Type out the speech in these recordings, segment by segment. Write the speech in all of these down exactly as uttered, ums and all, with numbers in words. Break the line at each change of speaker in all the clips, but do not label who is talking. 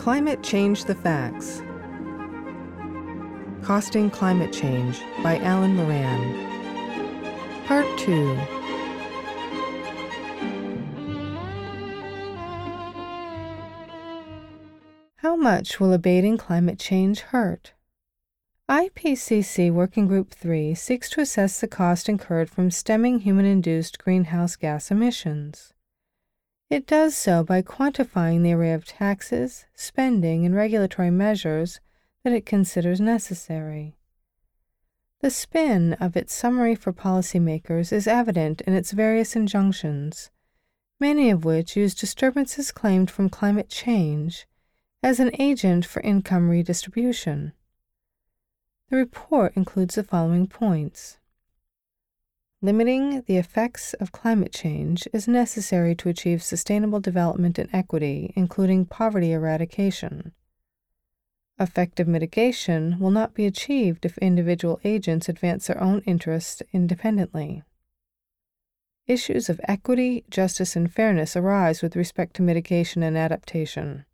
Climate Change: The Facts. Costing Climate Change by Alan Moran. Part two. How much will abating climate change hurt? I P C C Working Group three seeks to assess the cost incurred from stemming human-induced greenhouse gas emissions. It does so by quantifying the array of taxes, spending, and regulatory measures that it considers necessary. The spin of its summary for policymakers is evident in its various injunctions, many of which use disturbances claimed from climate change as an agent for income redistribution. The report includes the following points. Limiting the effects of climate change is necessary to achieve sustainable development and equity, including poverty eradication. Effective mitigation will not be achieved if individual agents advance their own interests independently. Issues of equity, justice, and fairness arise with respect to mitigation and adaptation.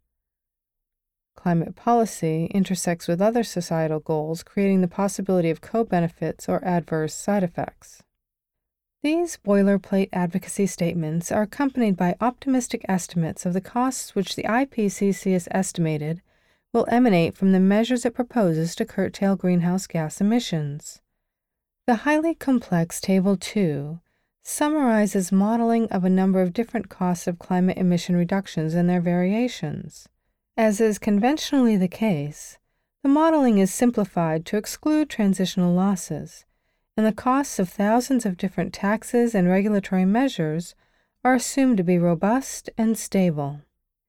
Climate policy intersects with other societal goals, creating the possibility of co-benefits or adverse side effects. These boilerplate advocacy statements are accompanied by optimistic estimates of the costs which the I P C C has estimated will emanate from the measures it proposes to curtail greenhouse gas emissions. The highly complex Table two summarizes modeling of a number of different costs of climate emission reductions and their variations. As is conventionally the case, the modeling is simplified to exclude transitional losses, and the costs of thousands of different taxes and regulatory measures are assumed to be robust and stable.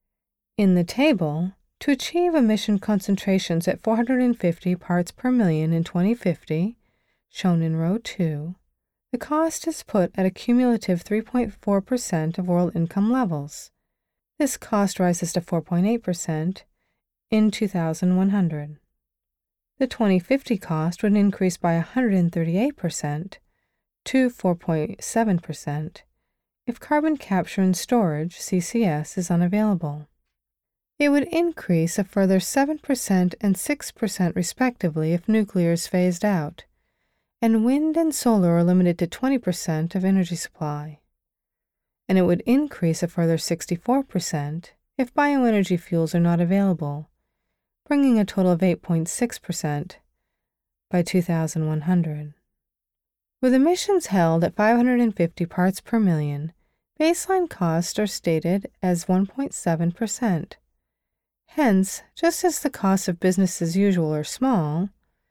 In the table, to achieve emission concentrations at four hundred fifty parts per million in twenty fifty, shown in row two, the cost is put at a cumulative three point four percent of world income levels. This cost rises to four point eight percent in two thousand one hundred. The twenty fifty cost would increase by one hundred thirty-eight percent to four point seven percent if carbon capture and storage, C C S, is unavailable. It would increase a further seven percent and six percent respectively if nuclear is phased out, and wind and solar are limited to twenty percent of energy supply. And it would increase a further sixty-four percent if bioenergy fuels are not available, bringing a total of eight point six percent by two thousand one hundred. With emissions held at five hundred fifty parts per million, baseline costs are stated as one point seven percent. Hence, just as the costs of business as usual are small,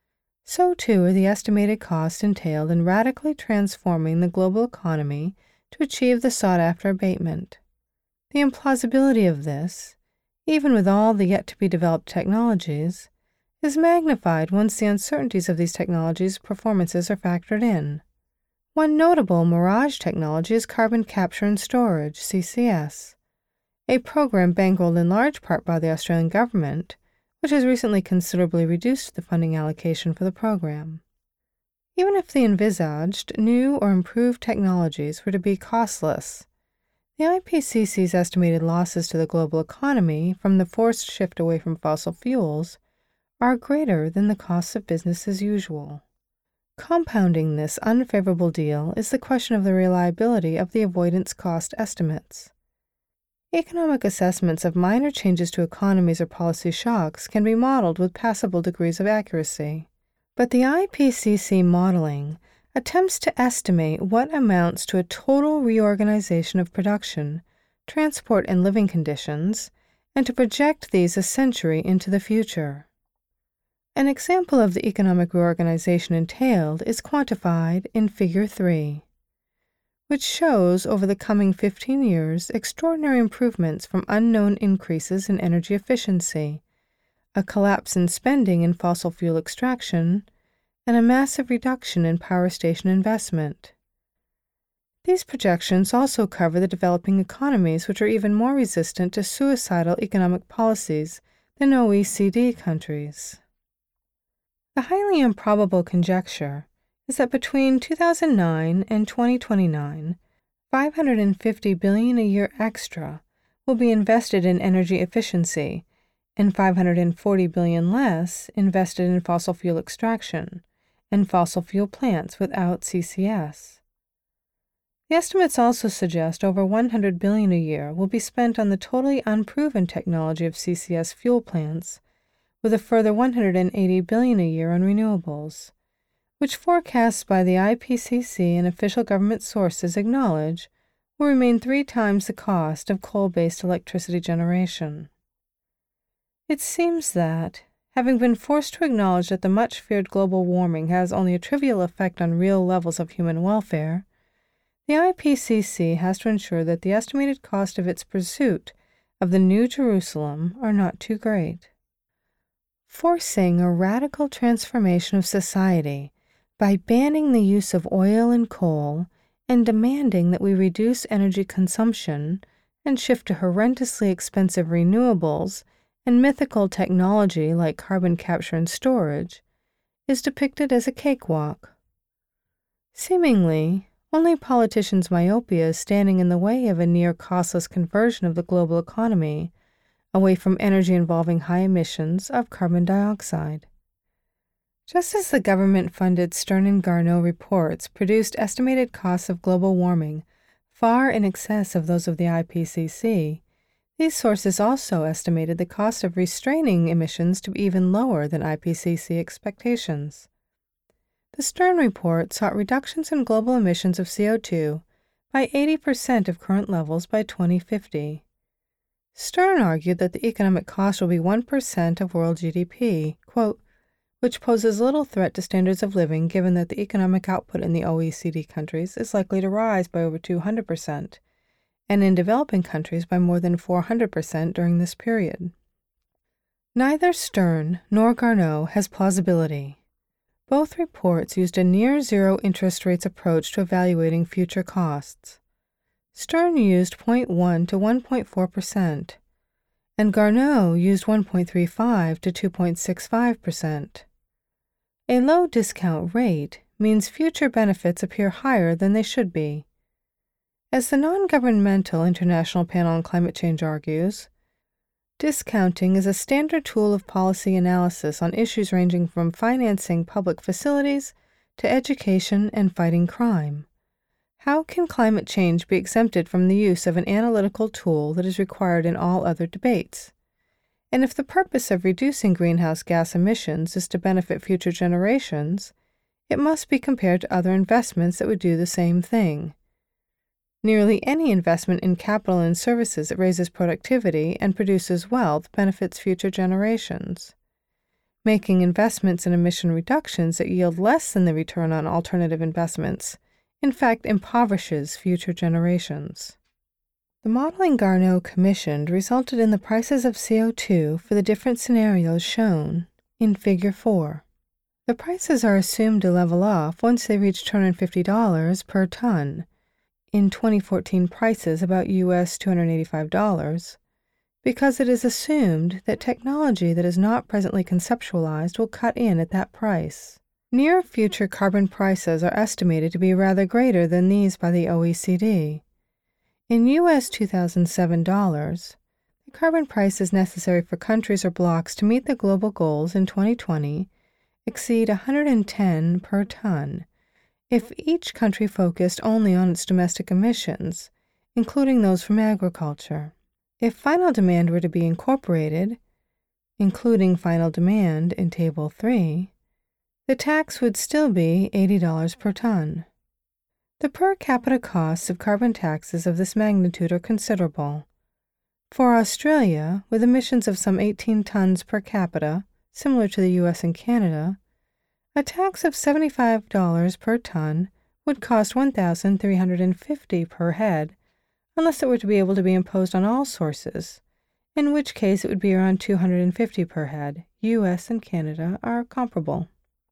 so too are the estimated costs entailed in radically transforming the global economy to achieve the sought-after abatement. The implausibility of this, even with all the yet-to-be-developed technologies, is magnified once the uncertainties of these technologies' performances are factored in. One notable mirage technology is carbon capture and storage, C C S, a program bankrolled in large part by the Australian government, which has recently considerably reduced the funding allocation for the program. Even if the envisaged new or improved technologies were to be costless, the I P C C's estimated losses to the global economy from the forced shift away from fossil fuels are greater than the costs of business as usual. Compounding this unfavorable deal is the question of the reliability of the avoidance cost estimates. Economic assessments of minor changes to economies or policy shocks can be modeled with passable degrees of accuracy, but the I P C C modeling attempts to estimate what amounts to a total reorganization of production, transport, and living conditions, and to project these a century into the future. An example of the economic reorganization entailed is quantified in Figure three, which shows over the coming fifteen years extraordinary improvements from unknown increases in energy efficiency, a collapse in spending in fossil fuel extraction, and a massive reduction in power station investment. These projections also cover the developing economies which are even more resistant to suicidal economic policies than O E C D countries. The highly improbable conjecture is that between two thousand nine and twenty twenty-nine, five hundred fifty billion dollars a year extra will be invested in energy efficiency, and five hundred forty billion dollars less invested in fossil fuel extraction and fossil fuel plants without C C S. The estimates also suggest over one hundred billion dollars a year will be spent on the totally unproven technology of C C S fuel plants, with a further one hundred eighty billion dollars a year on renewables, which forecasts by the I P C C and official government sources acknowledge will remain three times the cost of coal-based electricity generation. It seems that, having been forced to acknowledge that the much-feared global warming has only a trivial effect on real levels of human welfare, the I P C C has to ensure that the estimated cost of its pursuit of the New Jerusalem are not too great. Forcing a radical transformation of society by banning the use of oil and coal and demanding that we reduce energy consumption and shift to horrendously expensive renewables and mythical technology like carbon capture and storage is depicted as a cakewalk. Seemingly, only politicians' myopia is standing in the way of a near-costless conversion of the global economy away from energy involving high emissions of carbon dioxide. Just as the government-funded Stern and Garneau reports produced estimated costs of global warming far in excess of those of the I P C C, these sources also estimated the cost of restraining emissions to be even lower than I P C C expectations. The Stern report sought reductions in global emissions of C O two by eighty percent of current levels by twenty fifty. Stern argued that the economic cost will be one percent of world G D P, quote, which poses little threat to standards of living given that the economic output in the O E C D countries is likely to rise by over two hundred percent, and in developing countries by more than four hundred percent during this period. Neither Stern nor Garneau has plausibility. Both reports used a near-zero interest rates approach to evaluating future costs. Stern used zero point one to one point four percent, and Garneau used one point three five to two point six five percent. A low discount rate means future benefits appear higher than they should be. As the Non-Governmental International Panel on Climate Change argues, discounting is a standard tool of policy analysis on issues ranging from financing public facilities to education and fighting crime. How can climate change be exempted from the use of an analytical tool that is required in all other debates? And if the purpose of reducing greenhouse gas emissions is to benefit future generations, it must be compared to other investments that would do the same thing. Nearly any investment in capital and services that raises productivity and produces wealth benefits future generations. Making investments in emission reductions that yield less than the return on alternative investments, in fact, impoverishes future generations. The modeling Garneau commissioned resulted in the prices of C O two for the different scenarios shown in Figure four. The prices are assumed to level off once they reach two hundred fifty dollars per ton, in twenty fourteen prices about U S two hundred eighty-five dollars, because it is assumed that technology that is not presently conceptualized will cut in at that price. Near-future carbon prices are estimated to be rather greater than these by the O E C D. In U S two thousand seven dollars, the carbon prices necessary for countries or blocks to meet the global goals in twenty twenty exceed one hundred ten per ton, if each country focused only on its domestic emissions, including those from agriculture. If final demand were to be incorporated, including final demand in Table three, the tax would still be eighty dollars per ton. The per capita costs of carbon taxes of this magnitude are considerable. For Australia, with emissions of some eighteen tons per capita, similar to the U S and Canada, a tax of seventy-five dollars per ton would cost one thousand three hundred fifty dollars per head, unless it were to be able to be imposed on all sources, in which case it would be around two hundred fifty dollars per head. U S and Canada are comparable.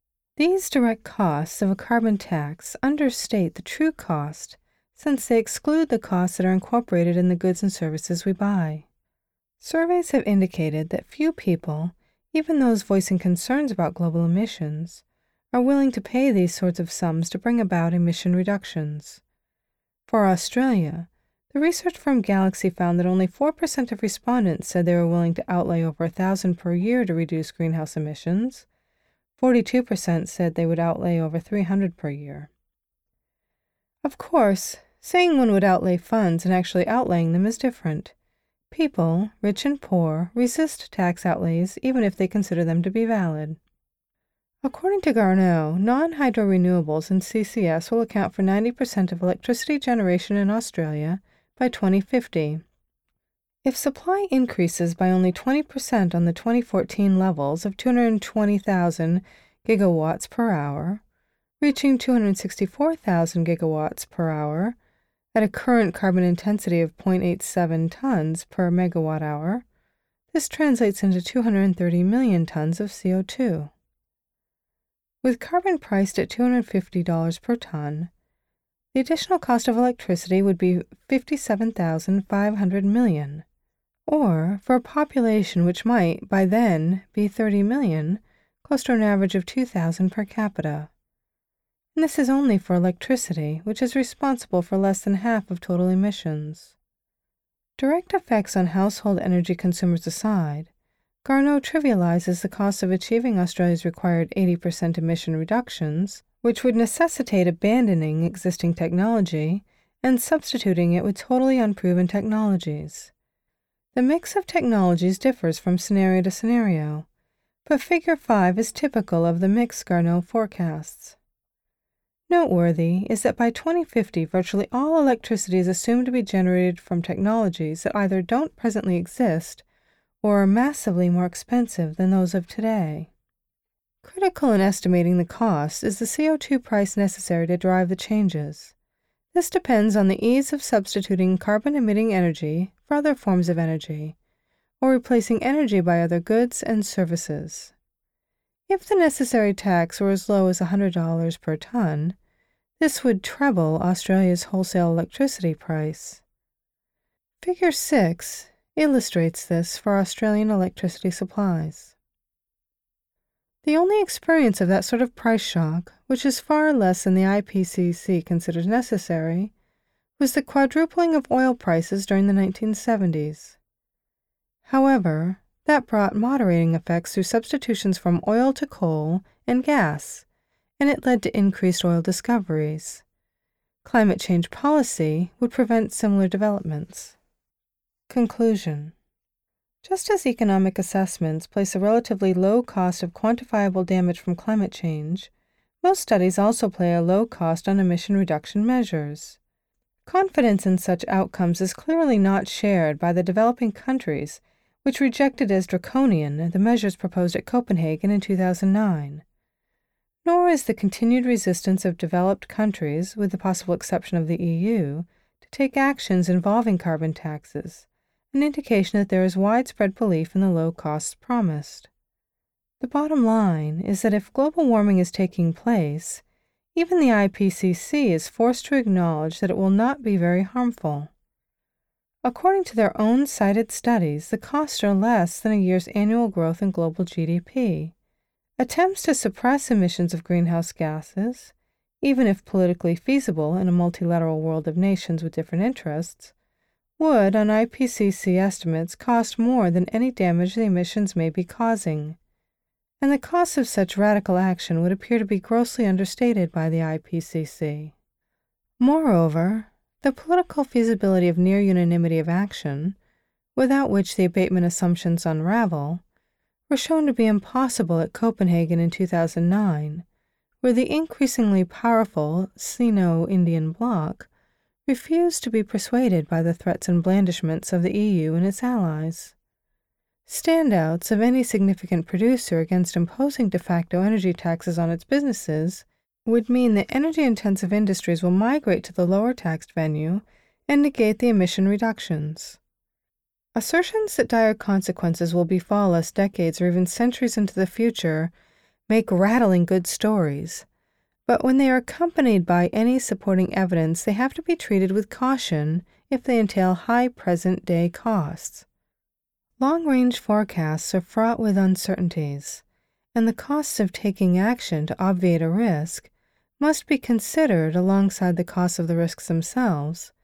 These direct costs of a carbon tax understate the true cost, since they exclude the costs that are incorporated in the goods and services we buy. Surveys have indicated that few people, even those voicing concerns about global emissions, are willing to pay these sorts of sums to bring about emission reductions. For Australia, The research firm Galaxy found that only four percent of respondents said they were willing to outlay over one thousand dollars per year to reduce greenhouse emissions. forty-two percent said they would outlay over three hundred dollars per year. Of course, saying one would outlay funds and actually outlaying them is different. People, rich and poor, resist tax outlays even if they consider them to be valid. According to Garnaut, non-hydro renewables and C C S will account for ninety percent of electricity generation in Australia by twenty fifty. If supply increases by only twenty percent on the twenty fourteen levels of two hundred twenty thousand gigawatts per hour, reaching two hundred sixty-four thousand gigawatts per hour at a current carbon intensity of zero point eight seven tons per megawatt hour, this translates into two hundred thirty million tons of C O two. With carbon priced at two hundred fifty dollars per ton, the additional cost of electricity would be fifty-seven thousand five hundred million, or, for a population which might, by then, be thirty million, close to an average of two thousand per capita. And this is only for electricity, which is responsible for less than half of total emissions. Direct effects on household energy consumers aside, Garnaut trivializes the cost of achieving Australia's required eighty percent emission reductions, which would necessitate abandoning existing technology and substituting it with totally unproven technologies. The mix of technologies differs from scenario to scenario, but Figure five is typical of the mix Garnaut forecasts. Noteworthy is that by twenty fifty, virtually all electricity is assumed to be generated from technologies that either don't presently exist or are massively more expensive than those of today. Critical in estimating the cost is the C O two price necessary to drive the changes. This depends on the ease of substituting carbon-emitting energy for other forms of energy, or replacing energy by other goods and services. If the necessary tax were as low as one hundred dollars per ton, this would treble Australia's wholesale electricity price. Figure six illustrates this for Australian electricity supplies. The only experience of that sort of price shock, which is far less than the I P C C considers necessary, was the quadrupling of oil prices during the nineteen seventies. However, that brought moderating effects through substitutions from oil to coal and gas, and it led to increased oil discoveries. Climate change policy would prevent similar developments. Conclusion. Just as economic assessments place a relatively low cost of quantifiable damage from climate change, most studies also play a low cost on emission reduction measures. Confidence in such outcomes is clearly not shared by the developing countries, which rejected as draconian the measures proposed at Copenhagen in two thousand nine. Nor is the continued resistance of developed countries, with the possible exception of the E U, to take actions involving carbon taxes, an indication that there is widespread belief in the low costs promised. The bottom line is that if global warming is taking place, even the I P C C is forced to acknowledge that it will not be very harmful. According to their own cited studies, the costs are less than a year's annual growth in global G D P. Attempts to suppress emissions of greenhouse gases, even if politically feasible in a multilateral world of nations with different interests, would, on I P C C estimates, cost more than any damage the emissions may be causing, and the costs of such radical action would appear to be grossly understated by the I P C C. Moreover, the political feasibility of near unanimity of action, without which the abatement assumptions unravel, were shown to be impossible at Copenhagen in two thousand nine, where the increasingly powerful Sino-Indian bloc refused to be persuaded by the threats and blandishments of the E U and its allies. Standouts of any significant producer against imposing de facto energy taxes on its businesses would mean that energy-intensive industries will migrate to the lower taxed venue and negate the emission reductions. Assertions that dire consequences will befall us decades or even centuries into the future make rattling good stories, but when they are accompanied by any supporting evidence, they have to be treated with caution if they entail high present-day costs. Long-range forecasts are fraught with uncertainties, and the costs of taking action to obviate a risk must be considered alongside the costs of the risks themselves,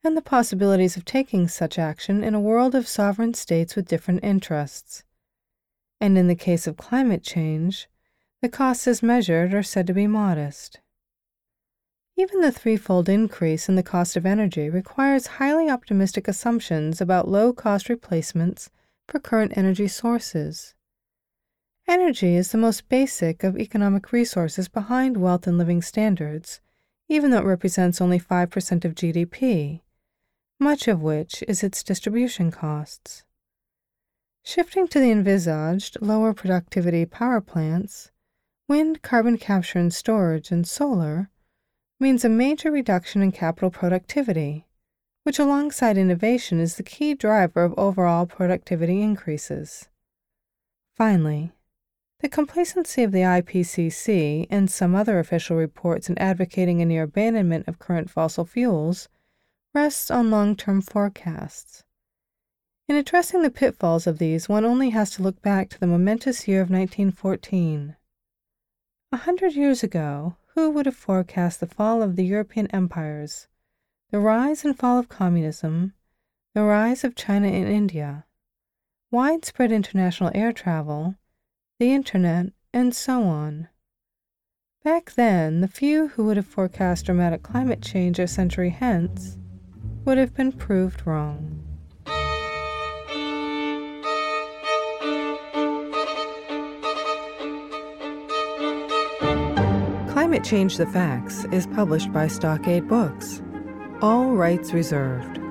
and the possibilities of taking such action in a world of sovereign states with different interests. And in the case of climate change, the costs as measured are said to be modest. Even the threefold increase in the cost of energy requires highly optimistic assumptions about low-cost replacements for current energy sources. Energy is the most basic of economic resources behind wealth and living standards, even though it represents only five percent of G D P, much of which is its distribution costs. Shifting to the envisaged lower productivity power plants, wind, carbon capture and storage, and solar, means a major reduction in capital productivity, which alongside innovation is the key driver of overall productivity increases. Finally, the complacency of the I P C C and some other official reports in advocating a near abandonment of current fossil fuels rests on long-term forecasts. In addressing the pitfalls of these, one only has to look back to the momentous year of nineteen fourteen. A hundred years ago, who would have forecast the fall of the European empires, the rise and fall of communism, the rise of China and India, widespread international air travel, the Internet, and so on? Back then, the few who would have forecast dramatic climate change a century hence would have been proved wrong. Climate Change: The Facts is published by Stockade Books. All rights reserved.